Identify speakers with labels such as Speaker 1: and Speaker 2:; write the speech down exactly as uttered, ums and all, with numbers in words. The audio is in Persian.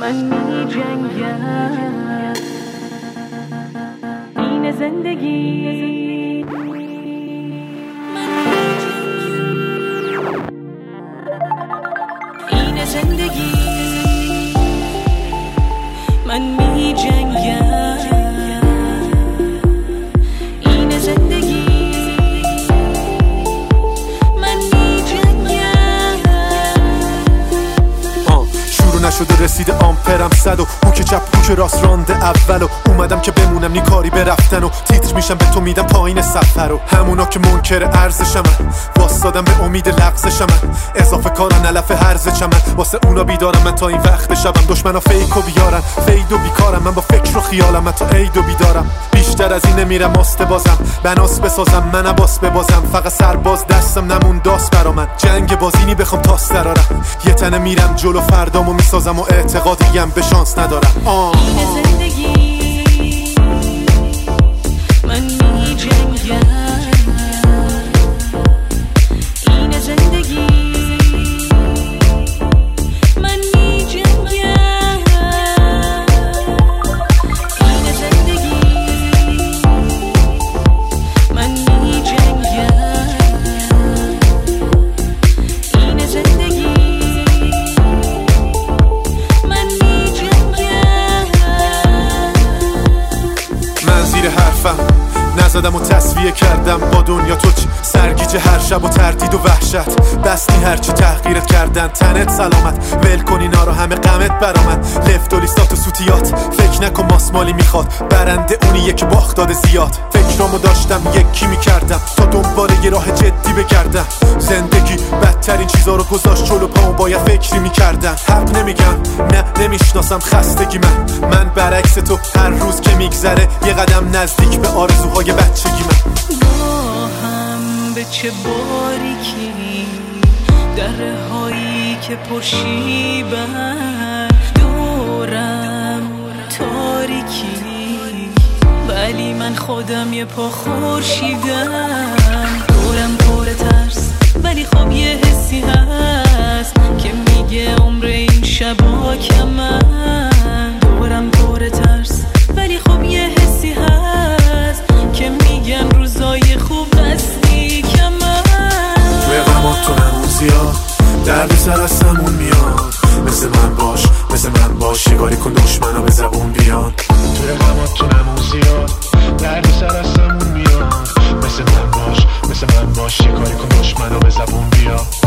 Speaker 1: من می جنگم، این زندگی. این زندگی من می جنگم، این زندگی من می جنگم.
Speaker 2: شروع نشده رسیده آمپرم صد و او که چپ او که راست رانده اول و اومدم که بمونم نی کاری برفتن و تیتر میشم به تو میدم پایین سفر و همونا که منکر ارزشم من واسادم به امید لغزشم من اضافه کارن علف هرز چمن واسه اونا بیدارم من تا این وقت شبم دشمنا فیک و بیارن فید و بیکارم من با فکر و خیالم من تا عید و بیدارم بیشتر از این نمیرم ماسته بازم بناس بسازم من عباس ببازم فقط سرباز دستم نمون داست برا من جنگ بازینی بخوام تاس درارم یه تنه میرم جلو فردامو میسازم و اعتقادیم به شانس ندارم آه.
Speaker 1: این زندگی من می جنگم، این زندگی من می جنگم، این زندگی من می جنگم، این زندگی من می جنگم.
Speaker 2: من زیر حرفم نزدم و تصفیه کردم با دنیا تو چی سرگیج هر شب و تردید و وحشت بستی هرچی تحقیرت کردن تنت سلامت ول کنی نارا همه غمت برامد لفت و لیستات و سوتیات فکر نکن ماسمالی میخواد برنده اونیه که باخت داده زیاد فکرامو داشتم یکی میکردم تا دنبال یه راه جدی بگردم زندگی بدترین چیزا رو گذاشت جلو پامو باید فکری میکردم حق نمیگم نه نمیشناسم خستگی من من برعکس تو هر روز که میگذره یه قدم نزدیک به آرزوهای بچگی من
Speaker 1: ما هم به چه باریکی دره هایی که پرشیبن دورم تاریکی ولی من خودم یه پا خورشیدم دورم پر ترس ولی خب یه حسی هست که میگه عمر این شبا کمن دورم پر ترس ولی خب یه حسی هست که میگن روزای خوب هستی کمن
Speaker 2: توی غمات تو همون زیاد درد سر از سمون میاد مثل من باش مثل من باش شکاری کن دشمنا به زبون بیان توی غمات تو همون زیاد درد سر از سمون میاد مثل من باش مثل من باش شکاری کن دشمنا به زبون بیان